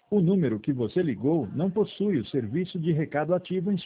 O número que você ligou não possui o serviço de recado ativo em